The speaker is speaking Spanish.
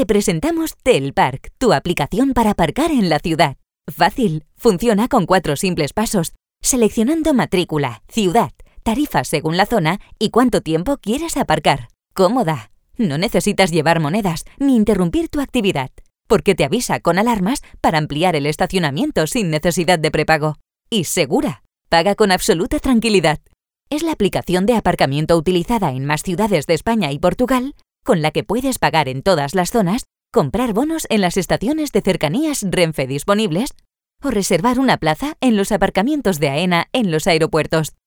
te presentamos Telpark, tu aplicación para aparcar en la ciudad. Fácil, funciona con 4 simples pasos, seleccionando matrícula, ciudad, tarifas según la zona y cuánto tiempo quieres aparcar. Cómoda, no necesitas llevar monedas ni interrumpir tu actividad, porque te avisa con alarmas para ampliar el estacionamiento sin necesidad de prepago. Y segura, paga con absoluta tranquilidad. Es la aplicación de aparcamiento utilizada en más ciudades de España y Portugal, con la que puedes pagar en todas las zonas, comprar bonos en las estaciones de cercanías Renfe disponibles o reservar una plaza en los aparcamientos de AENA en los aeropuertos.